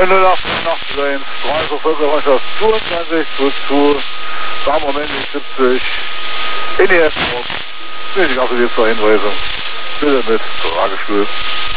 08 Straße Völkermeisterschaft 22 zu Moment 70 in die ersten Runde. Bin ich auch für die zur Hinweisung. Bitte mit Tragestuhl.